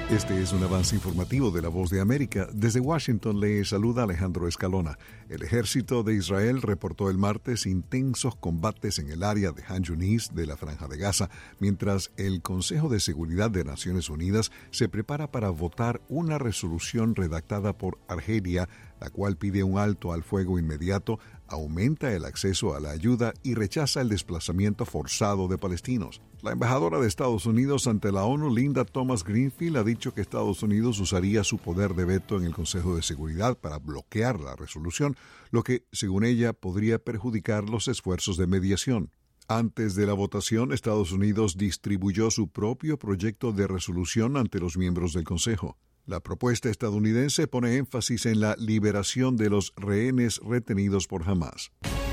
Este es un avance informativo de La Voz de América. Desde Washington le saluda Alejandro Escalona. El ejército de Israel reportó el martes intensos combates en el área de Han Yunis de la Franja de Gaza, mientras el Consejo de Seguridad de Naciones Unidas se prepara para votar una resolución redactada por Argelia, la cual pide un alto al fuego inmediato, aumenta el acceso a la ayuda y rechaza el desplazamiento forzado de palestinos. La embajadora de Estados Unidos ante la ONU, Linda Thomas-Greenfield, ha dicho que Estados Unidos usaría su poder de veto en el Consejo de Seguridad para bloquear la resolución, lo que, según ella, podría perjudicar los esfuerzos de mediación. Antes de la votación, Estados Unidos distribuyó su propio proyecto de resolución ante los miembros del Consejo. La propuesta estadounidense pone énfasis en la liberación de los rehenes retenidos por Hamás.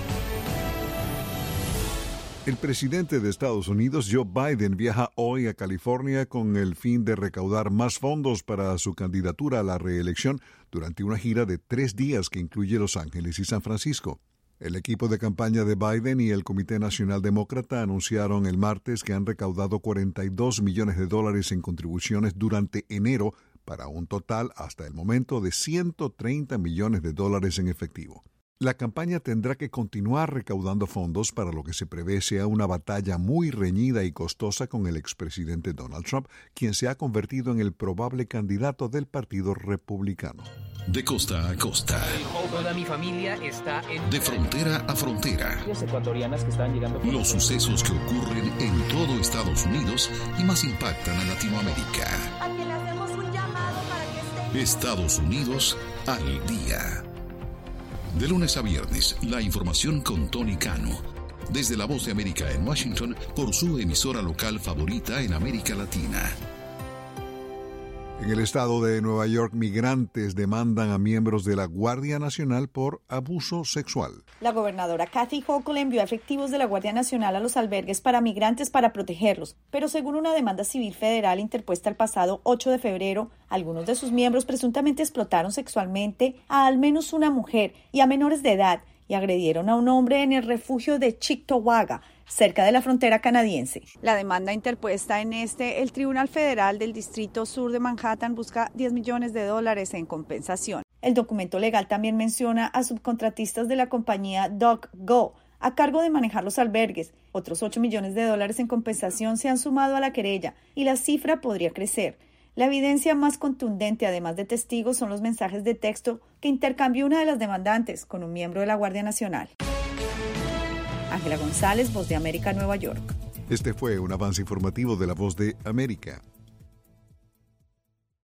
El presidente de Estados Unidos, Joe Biden, viaja hoy a California con el fin de recaudar más fondos para su candidatura a la reelección durante una gira de 3 días que incluye Los Ángeles y San Francisco. El equipo de campaña de Biden y el Comité Nacional Demócrata anunciaron el martes que han recaudado $42 millones en contribuciones durante enero para un total hasta el momento de $130 millones en efectivo. La campaña tendrá que continuar recaudando fondos para lo que se prevé sea una batalla muy reñida y costosa con el expresidente Donald Trump, quien se ha convertido en el probable candidato del Partido Republicano. De costa a costa. Toda mi familia está en... De frontera a frontera. Ecuatorianas que están llegando... Los sucesos que ocurren en todo Estados Unidos y más impactan a Latinoamérica. A quien le hacemos un llamado para que estén... Estados Unidos al día. De lunes a viernes, la información con Tony Cano. Desde La Voz de América en Washington, por su emisora local favorita en América Latina. En el estado de Nueva York, migrantes demandan a miembros de la Guardia Nacional por abuso sexual. La gobernadora Kathy Hochul envió efectivos de la Guardia Nacional a los albergues para migrantes para protegerlos, pero según una demanda civil federal interpuesta el pasado 8 de febrero, algunos de sus miembros presuntamente explotaron sexualmente a al menos una mujer y a menores de edad y agredieron a un hombre en el refugio de Cheektowaga, cerca de la frontera canadiense. La demanda interpuesta en el Tribunal Federal del Distrito Sur de Manhattan busca $10 millones en compensación. El documento legal también menciona a subcontratistas de la compañía DuckGo a cargo de manejar los albergues. Otros $8 millones en compensación se han sumado a la querella y la cifra podría crecer. La evidencia más contundente, además de testigos, son los mensajes de texto que intercambió una de las demandantes con un miembro de la Guardia Nacional. Ángela González, Voz de América, Nueva York. Este fue un avance informativo de La Voz de América.